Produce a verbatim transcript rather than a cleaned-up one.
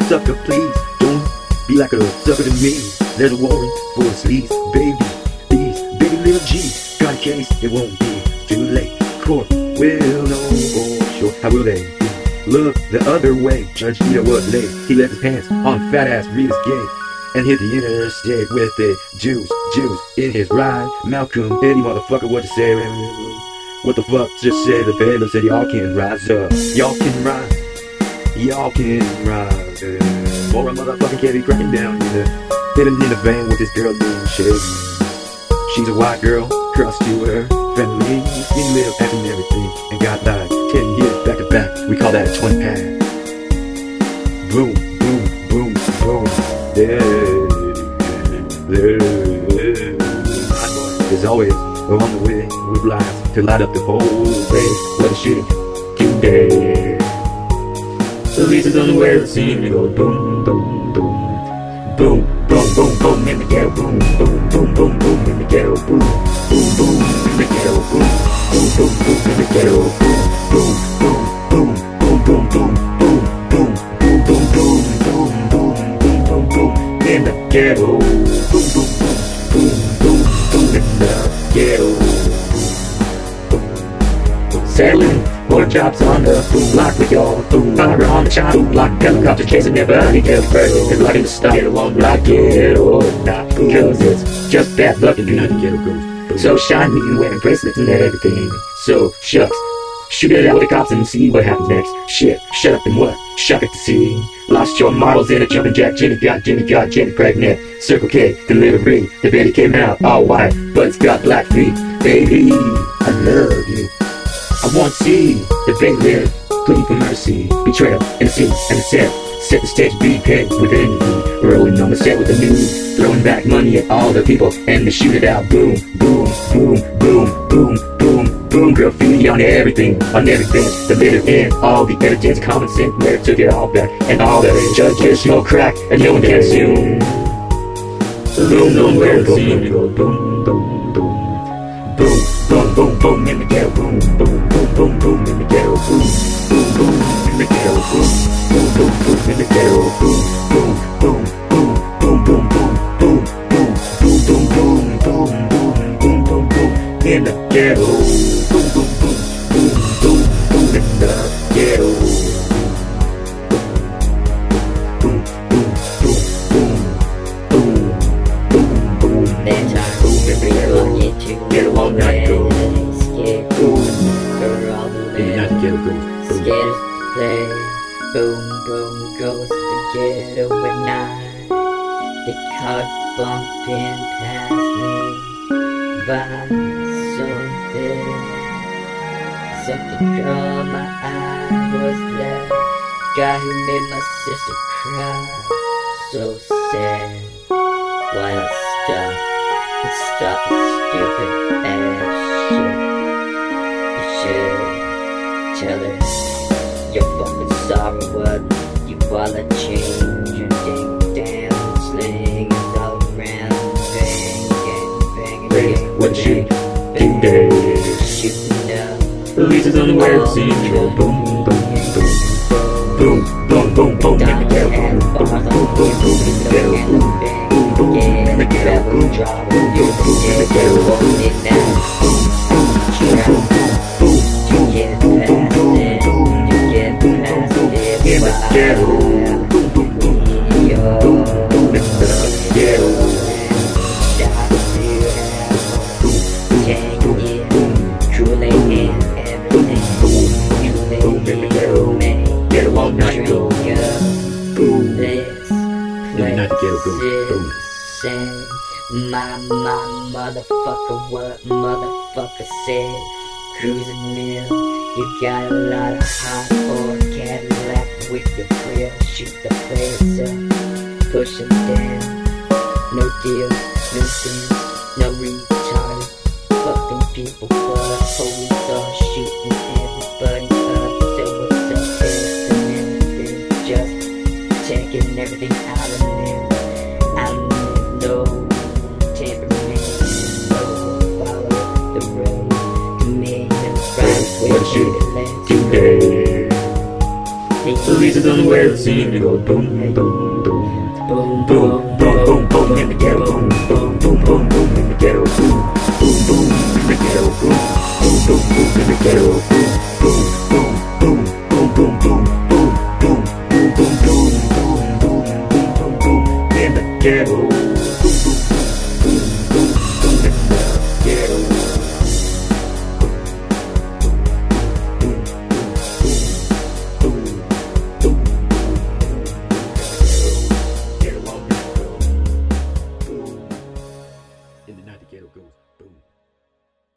sucker, please. Don't be like a sucker to me. There's a warrant for a sleaze, baby. Please, baby little G. Got a case, it won't be too late. Court will know for sure. How will they be? Look the other way. Judge Peter was late. He left his pants on fat ass Rita's gate and hit the interstate with it. Juice, juice in his ride. Malcolm, any motherfucker, what to say? What the fuck? Just say the bailiff said y'all can rise up. Y'all can rise. Y'all can rise. Uh, or a motherfucking can't be cracking down in the hidden in the van with this girl named Shady. She's a white girl, cross to her family. Skinny little ass and everything, and got like ten years back to back. We call that a twenty pack. Boom, boom, boom, boom. Yeah, yeah. As always, along the way, we blast to light up the whole place. What a shit today. The Lisa's on the way to see me go boom, boom, boom. Boom, boom, boom, boom in the ghetto. Boom, boom, boom, boom, boom in the ghetto. Boom, boom, boom in the ghetto. Boom, boom, boom, boom in the ghetto. Boom, boom, boom, boom, boom, boom, boom, boom, boom, boom, boom, boom, boom, boom, boom, boom, boom in the ghetto. Boom, boom, boom, boom, boom, boom in the ghetto. Selling more jobs on the boom block with y'all. Boom, fire on the chop. Boom block, helicopter chasing everybody. Get first, and like him to stop. Get along like ghetto, not cause it's just bad luck and nothing ghetto goes. So shiny, you wearing bracelets and everything. So shucks, shoot it out with the cops and see what happens next. Shit, shut up and what? Shock it to see. Lost your models in a jumping jack. Jenny got, Jenny got, Jenny pregnant. Circle K, delivery. The baby came out all white, but it's got black feet. Baby, I love you. I want to see the baby live, pleading for mercy, betrayal, and the scene, and the set. Set the stage, be paid with envy. Rolling on the set with the news, throwing back money at all the people, and to shoot it out. Boom, boom, boom, boom, boom, boom, boom. Graffiti on everything, on every bench. The litter in all the evidence, common sense, never took it all back, and all that judges smoke crack, and no one can assume. Boom, boom, boom, boom, boom, boom, boom, boom. Boom, boom, boom, boom in the ghetto. Boom, boom, boom, boom, boom in the ghetto. Boom, boom, boom in the ghetto. Boom, boom, boom, boom in the ghetto. Boom, boom, boom, boom, boom, boom, boom, boom, boom, boom, boom, boom, boom, boom, boom, boom, boom in the ghetto. Boom, boom, boom, boom, boom, boom in the ghetto. Boom, boom, boom, boom, boom, boom, boom. There's our boom in the ghetto. Get along night go. Scared Boom. for all the Baby, not the ghetto goes. Boom. scared to play. Boom, boom goes the ghetto at night. The car bumping past me by so fast. Something caught my eye was that guy who made my sister cry. So sad. Why not stop and stop this stupid ass shit? You should tell her you're fucking sorry. What you wanna change your ding down, sling it all around, bang, bang, bang, Bang, bang, what shit bang, today? shooting up. The Lisa's on the way to see you. Boom, boom, boom, boom, boom, boom, boom in the ghetto. Boom, boom, boom, boom, boom in the ghetto. Boom, boom, boom in the ghetto. Boom, boom, boom, boom in the ghetto. Boom, boom, boom, boom, boom, boom, boom, boom, boom, boom, boom, boom, boom in the ghetto. Boom, boom, boom, boom, boom in the ghetto. Get along night go. Boom. You're not the ghetto go. Boom. My, my motherfucker, what motherfucker said? Cruising mill, you got a lot of hot or Cadillac with your grill. Shoot the place up, push it down. No deals, no deals, no retarded fucking people, but police are shooting everybody up. So what's up, this and everything? Just checking everything out of them. I don't know, temperament, no follow the road to me and right What shit today? The The reasons on the way that seem to go boom, boom, boom, Boom, boom, boom, boom, boom in the ghetto, boom, boom, boom, boom, boom in the ghetto, boom, boom, boom in the ghetto, boom, boom, boom, boom in the ghetto, boom, boom, boom, boom, boom, boom, boom, boom, boom, boom, boom, boom, boom, boom, boom, boom, boom in the ghetto.